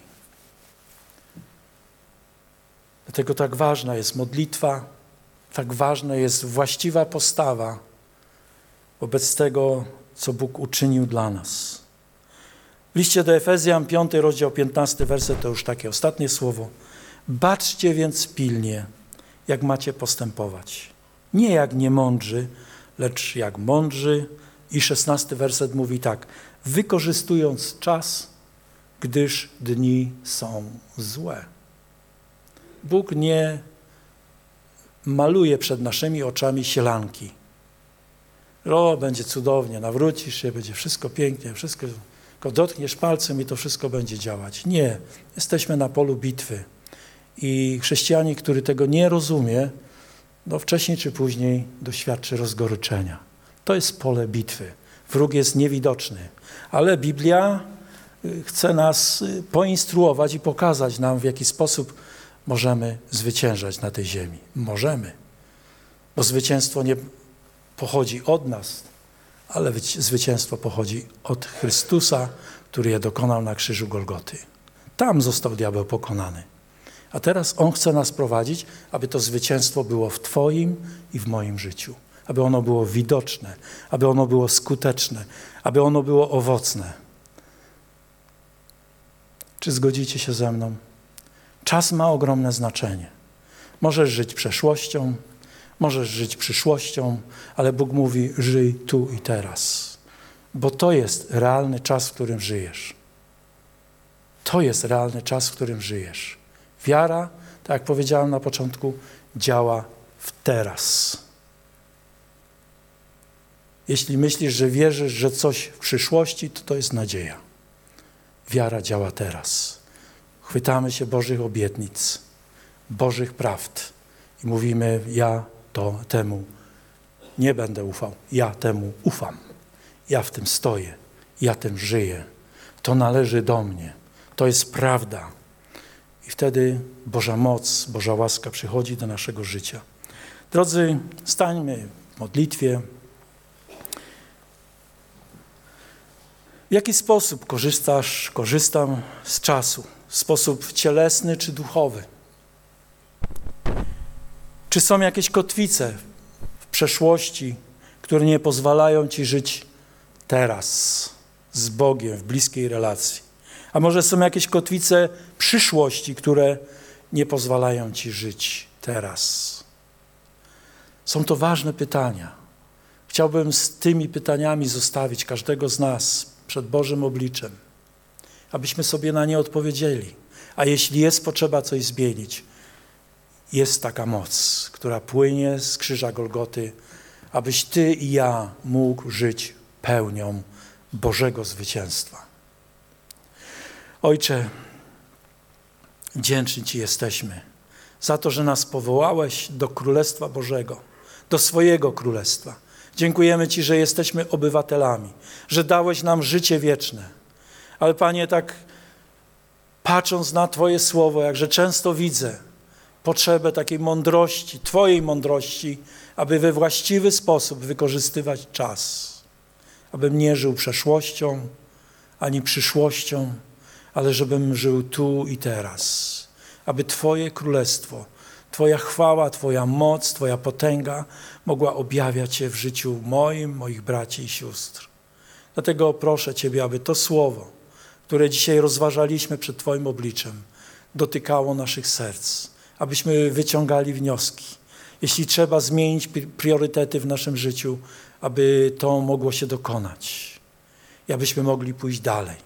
Dlatego tak ważna jest modlitwa, tak ważna jest właściwa postawa wobec tego, co Bóg uczynił dla nas. W liście do Efezjan, 5 rozdział 15 werset, to już takie ostatnie słowo. Baczcie więc pilnie, jak macie postępować. Nie jak niemądrzy, lecz jak mądrzy. I 16 werset mówi tak. Wykorzystując czas, gdyż dni są złe. Bóg nie maluje przed naszymi oczami sielanki. O, będzie cudownie, nawrócisz się, będzie wszystko pięknie, wszystko, tylko dotkniesz palcem i to wszystko będzie działać. Nie, jesteśmy na polu bitwy. I chrześcijanin, który tego nie rozumie, no wcześniej czy później doświadczy rozgoryczenia. To jest pole bitwy. Wróg jest niewidoczny, ale Biblia chce nas poinstruować i pokazać nam, w jaki sposób możemy zwyciężać na tej ziemi. Możemy, bo zwycięstwo nie pochodzi od nas, ale zwycięstwo pochodzi od Chrystusa, który je dokonał na krzyżu Golgoty. Tam został diabeł pokonany. A teraz On chce nas prowadzić, aby to zwycięstwo było w Twoim i w moim życiu. Aby ono było widoczne, aby ono było skuteczne, aby ono było owocne. Czy zgodzicie się ze mną? Czas ma ogromne znaczenie. Możesz żyć przeszłością, możesz żyć przyszłością, ale Bóg mówi, żyj tu i teraz. Bo to jest realny czas, w którym żyjesz. To jest realny czas, w którym żyjesz. Wiara, tak jak powiedziałem na początku, działa w teraz. Jeśli myślisz, że wierzysz, że coś w przyszłości, to jest nadzieja. Wiara działa teraz. Chwytamy się Bożych obietnic, Bożych prawd i mówimy, ja temu nie będę ufał, ja temu ufam. Ja w tym stoję, ja tym żyję. To należy do mnie. To jest prawda. I wtedy Boża moc, Boża łaska przychodzi do naszego życia. Drodzy, stańmy w modlitwie. W jaki sposób korzystam z czasu? W sposób cielesny czy duchowy? Czy są jakieś kotwice w przeszłości, które nie pozwalają ci żyć teraz z Bogiem w bliskiej relacji? A może są jakieś kotwice przyszłości, które nie pozwalają ci żyć teraz? Są to ważne pytania. Chciałbym z tymi pytaniami zostawić każdego z nas przed Bożym obliczem, abyśmy sobie na nie odpowiedzieli. A jeśli jest potrzeba coś zmienić, jest taka moc, która płynie z krzyża Golgoty, abyś ty i ja mógł żyć pełnią Bożego zwycięstwa. Ojcze, wdzięczni Ci jesteśmy za to, że nas powołałeś do Królestwa Bożego, do swojego Królestwa. Dziękujemy Ci, że jesteśmy obywatelami, że dałeś nam życie wieczne. Ale Panie, tak patrząc na Twoje słowo, jakże często widzę potrzebę takiej mądrości, Twojej mądrości, aby we właściwy sposób wykorzystywać czas. Abym nie żył przeszłością, ani przyszłością, ale żebym żył tu i teraz. Aby Twoje królestwo, Twoja chwała, Twoja moc, Twoja potęga mogła objawiać się w życiu moim, moich braci i sióstr. Dlatego proszę Ciebie, aby to słowo, które dzisiaj rozważaliśmy przed Twoim obliczem, dotykało naszych serc, abyśmy wyciągali wnioski. Jeśli trzeba zmienić priorytety w naszym życiu, aby to mogło się dokonać i abyśmy mogli pójść dalej.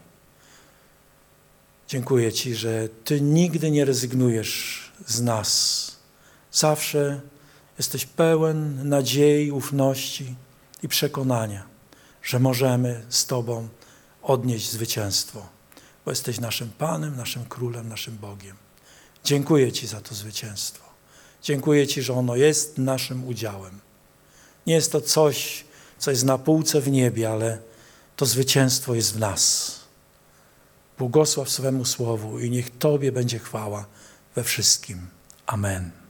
Dziękuję Ci, że Ty nigdy nie rezygnujesz z nas. Zawsze jesteś pełen nadziei, ufności i przekonania, że możemy z Tobą odnieść zwycięstwo, bo jesteś naszym Panem, naszym Królem, naszym Bogiem. Dziękuję Ci za to zwycięstwo. Dziękuję Ci, że ono jest naszym udziałem. Nie jest to coś, co jest na półce w niebie, ale to zwycięstwo jest w nas. Błogosław swemu słowu i niech Tobie będzie chwała we wszystkim. Amen.